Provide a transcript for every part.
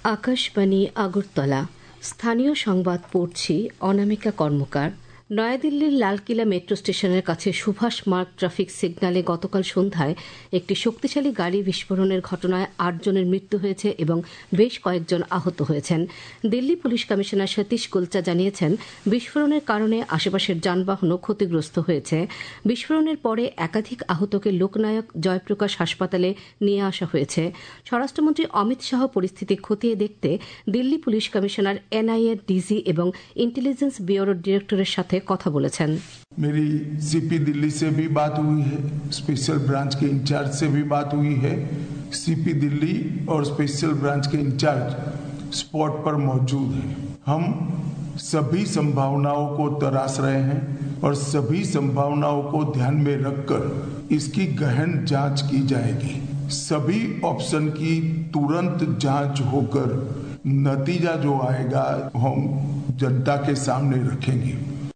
আকাশবাণী আগরতলা স্থানীয় সংবাদ পড়ছি অনামিকা কর্মকার। নয়াদিল্লির লালকিলা মেট্রো স্টেশনের কাছে সুভাষ মার্গ ট্রাফিক সিগন্যালে গতকাল সন্ধ্যায় একটি শক্তিশালী গাড়ি বিস্ফোরণের ঘটনায় ৮ জনের মৃত্যু হয়েছে এবং বেশ কয়েকজন আহত হয়েছেন। দিল্লি পুলিশ কমিশনার সতীশ গোলচা জানিয়েছেন, বিস্ফোরণের কারণে আশেপাশের যানবাহনও ক্ষতিগ্রস্ত হয়েছে। বিস্ফোরণের পরে একাধিক আহতকে লোকনায়ক জয়প্রকাশ হাসপাতালে নিয়ে আসা হয়েছে। স্বরাষ্ট্রমন্ত্রী অমিত শাহ পরিস্থিতি খতিয়ে দেখতে Delhi police commissioner, NIA DG এবং ইন্টেলিজেন্স ব্যুরোর ডিরেক্টরের সাথে কথা বলেছেন। मेरी सीपी दिल्ली से भी बात हुई है, स्पेशल ब्रांच के इंचार्ज से भी बात हुई है। सीपी दिल्ली और स्पेशल ब्रांच के इंचार्ज स्पॉट पर मौजूद हैं। हम सभी संभावनाओं को तराश रहे हैं और सभी संभावनाओं को ध्यान में रखकर इसकी गहन जांच की जाएगी। सभी ऑप्शन की तुरंत जांच होकर नतीजा जो आएगा हम जनता के सामने रखेंगे।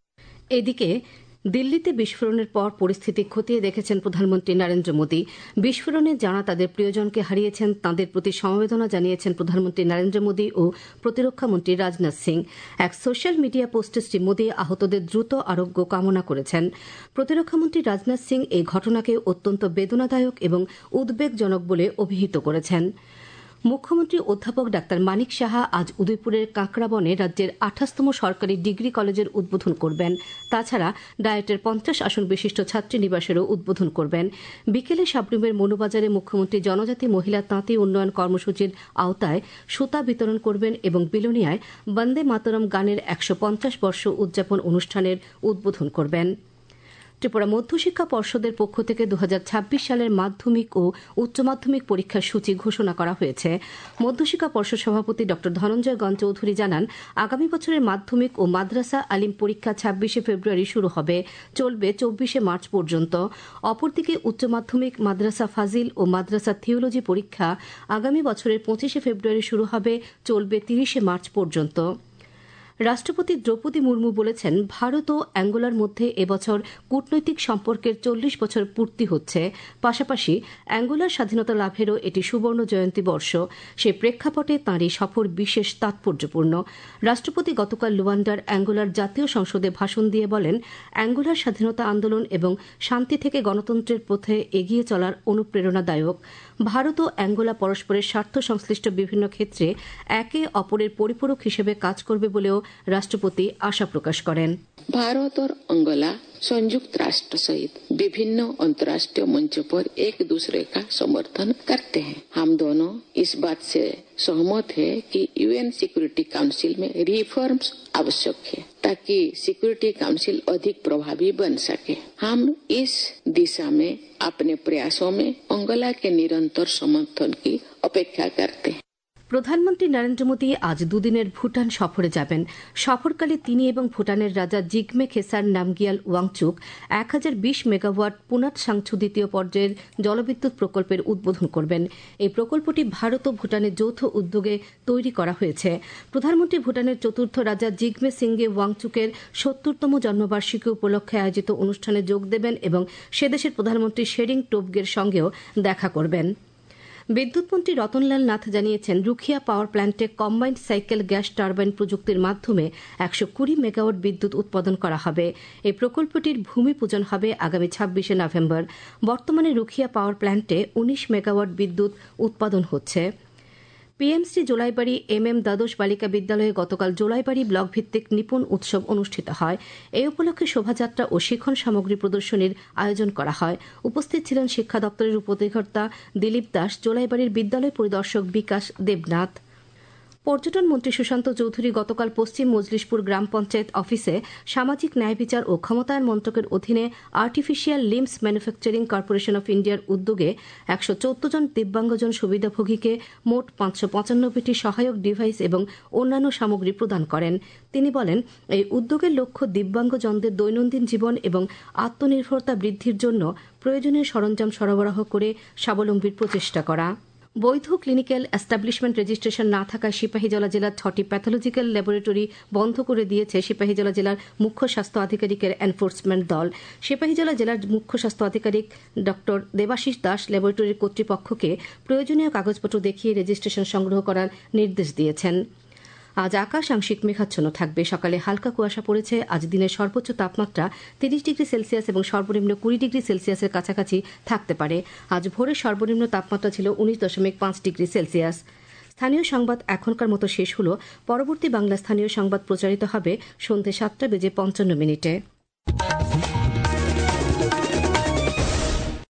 এদিকে দিল্লিতে বিস্ফোরণের পর পরিস্থিতি খতিয়ে দেখেছেন প্রধানমন্ত্রী নরেন্দ্র মোদী। বিস্ফোরণে যাঁরা তাদের প্রিয়জনকে হারিয়েছেন তাঁদের প্রতি সমবেদনা জানিয়েছেন প্রধানমন্ত্রী নরেন্দ্র মোদী ও প্রতিরক্ষামন্ত্রী রাজনাথ সিং। এক সোশ্যাল মিডিয়া পোস্টে শ্রী মোদী আহতদের দ্রুত আরোগ্য কামনা করেছেন। প্রতিরক্ষামন্ত্রী রাজনাথ সিং এই ঘটনাকে অত্যন্ত বেদনাদায়ক এবং উদ্বেগজনক বলে অভিহিত করেছেন। মুখ্যমন্ত্রী অধ্যাপক ডাক্তার মানিক সাহা আজ উদয়পুরের কাঁকড়াবনে রাজ্যের ২৮তম সরকারি ডিগ্রি কলেজের উদ্বোধন করবেন। তাছাড়া ডায়েটের ৫০ আসন বিশিষ্ট ছাত্রীনিবাসেরও উদ্বোধন করবেন। বিকেলে সাবরুমের মনুবাজারে মুখ্যমন্ত্রী জনজাতি মহিলা তাঁতি উন্নয়ন কর্মসূচির আওতায় সুতা বিতরণ করবেন এবং বিলোনিয়ায় বন্দে মাতরম গানের ১৫০ বর্ষ উদযাপন অনুষ্ঠানের উদ্বোধন করবেন। ত্রিপুরা মধ্যশিক্ষা পর্ষদের পক্ষ থেকে ২০২৬ সালের মাধ্যমিক ও উচ্চ মাধ্যমিক পরীক্ষার সূচি ঘোষণা করা হয়েছে। মধ্যশিক্ষা পর্ষদ সভাপতি ড ধনঞ্জয় গণ চৌধুরী জানান, আগামী বছরের মাধ্যমিক ও মাদ্রাসা আলিম পরীক্ষা ২৬শে ফেব্রুয়ারি শুরু হবে, চলবে ২৪শে মার্চ পর্যন্ত। অপরদিকে উচ্চ মাধ্যমিক, মাদ্রাসা ফাজিল ও মাদ্রাসা থিওলজি পরীক্ষা আগামী বছরের ২৫শে ফেব্রুয়ারি শুরু হবে, চলবে ৩০শে মার্চ পর্যন্ত। রাষ্ট্রপতি দ্রৌপদী মুর্মু বলেছেন, ভারত ও অ্যাঙ্গোলার মধ্যে এবছর কূটনৈতিক সম্পর্কের ৪০ বছর পূর্তি হচ্ছে। পাশাপাশি অ্যাঙ্গোলার স্বাধীনতা লাভেরও এটি সুবর্ণ জয়ন্তী বর্ষ। সে প্রেক্ষাপটে তাঁর এই সফর বিশেষ তাৎপর্যপূর্ণ। রাষ্ট্রপতি গতকাল লুয়ান্ডার অ্যাঙ্গোলার জাতীয় সংসদে ভাষণ দিয়ে বলেন, অ্যাঙ্গোলার স্বাধীনতা আন্দোলন এবং শান্তি থেকে গণতন্ত্রের পথে এগিয়ে চলার অনুপ্রেরণাদায়ক। ভারত ও অ্যাঙ্গোলা পরস্পরের স্বার্থ সংশ্লিষ্ট বিভিন্ন ক্ষেত্রে একে অপরের পরিপূরক হিসেবে কাজ করবে বলেও রাষ্ট্রপতি আশা প্রকাশ করেন। भारत और अंगोला संयुक्त राष्ट्र सहित विभिन्न अंतर्राष्ट्रीय मंचों पर एक दूसरे का समर्थन करते हैं। हम दोनों इस बात से सहमत है कि यूएन सिक्योरिटी काउंसिल में रिफॉर्म्स आवश्यक है ताकि सिक्योरिटी काउंसिल अधिक प्रभावी बन सके। हम इस दिशा में अपने प्रयासों में अंगोला के निरंतर समर्थन की अपेक्षा करते हैं। প্রধানমন্ত্রী নরেন্দ্র মোদী আজ দুদিনের ভুটান সফরে যাবেন। সফরকালে তিনি এবং ভুটানের রাজা জিগমে খেসার নামগিয়াল ওয়াংচুক ১০২০ মেগাওয়াট পুনাত সাংচু দ্বিতীয় পর্যায়ের জলবিদ্যুৎ প্রকল্পের উদ্বোধন করবেন। এই প্রকল্পটি ভারত ও ভুটানের যৌথ উদ্যোগে তৈরি করা হয়েছে। প্রধানমন্ত্রী ভুটানের চতুর্থ রাজা জিগমে সিংগে ওয়াংচুকের ৭০তম জন্মবার্ষিকী উপলক্ষে আয়োজিত অনুষ্ঠানে যোগ দেবেন এবং সে দেশের প্রধানমন্ত্রী শেরিং টোবগের সঙ্গেও দেখা করবেন। বিদ্যুৎমন্ত্রী রতনলাল নাথ জানিয়েছেন, রুখিয়া পাওয়ার প্ল্যান্টে কম্বাইন্ড সাইকেল গ্যাস টারবাইন প্রযুক্তির মাধ্যমে ১২০ মেগাওয়াট বিদ্যুৎ উৎপাদন করা হবে। এই প্রকল্পটির ভূমি পূজন হবে আগামী ২৬শে নভেম্বর। বর্তমানে রুখিয়া পাওয়ার প্ল্যান্টে ১৯ মেগাওয়াট বিদ্যুৎ উৎপাদন হচ্ছে। পিএমসি জোলাইবাড়ি এমএম দ্বাদশ বালিকা বিদ্যালয়ে গতকাল জোলাইবাড়ি ব্লক ভিত্তিক নিপুণ উৎসব অনুষ্ঠিত হয়। এই উপলক্ষে শোভাযাত্রা ও শিক্ষণ সামগ্রী প্রদর্শনীর আয়োজন করা হয়। উপস্থিত ছিলেন শিক্ষা দপ্তরের উপঅধিকর্তা দিলীপ দাস, জোলাইবাড়ির বিদ্যালয় পরিদর্শক বিকাশ দেবনাথ। পর্যটন মন্ত্রী সুশান্ত চৌধুরী গতকাল পশ্চিম মজলিশপুর গ্রাম পঞ্চায়েত অফিসে সামাজিক ন্যায় বিচার ও ক্ষমতায়ন মন্ত্রকের অধীনে artificial limbs manufacturing corporation of ইন্ডিয়ার উদ্যোগে ১১৪ জন দিব্যাঙ্গজন সুবিধাভোগীকে মোট ৫৯৫টি সহায়ক ডিভাইস এবং অন্যান্য সামগ্রী প্রদান করেন। তিনি বলেন, এই উদ্যোগের লক্ষ্য দিব্যাঙ্গজনদের দৈনন্দিন জীবন এবং আত্মনির্ভরতা বৃদ্ধির জন্য প্রয়োজনীয় সরঞ্জাম সরবরাহ করে স্বাবলম্বীর প্রচেষ্টা করা। বৈধ ক্লিনিক্যাল এস্টাবলিশমেন্ট রেজিস্ট্রেশন না থাকায় সিপাহীজলা জেলার 6টি প্যাথোলজিক্যাল ল্যাবরেটরি বন্ধ করে দিয়েছে সিপাহীজলা জেলার মুখ্য স্বাস্থ্য আধিকারিকের এনফোর্সমেন্ট দল। সিপাহীজলা জেলার মুখ্য স্বাস্থ্য আধিকারিক ড দেবাশিস দাস ল্যাবরেটরির কর্তৃপক্ষকে প্রয়োজনীয় কাগজপত্র দেখিয়ে রেজিস্ট্রেশন সংগ্রহ করার নির্দেশ দিয়েছেন। আজ আকাশ আংশিক মেঘাচ্ছন্ন থাকবে। সকালে হালকা কুয়াশা পড়েছে। আজ দিনের সর্বোচ্চ তাপমাত্রা 30 ডিগ্রি সেলসিয়াস এবং সর্বনিম্ন 20 ডিগ্রি সেলসিয়াসের কাছাকাছি থাকতে পারে। আজ ভোরের সর্বনিম্ন তাপমাত্রা ছিল 19.5 ডিগ্রি সেলসিয়াস। স্থানীয় সংবাদ এখনকার মতো শেষ হলো। পরবর্তী বাংলা স্থানীয় সংবাদ প্রচারিত হবে সন্ধ্যে 7:55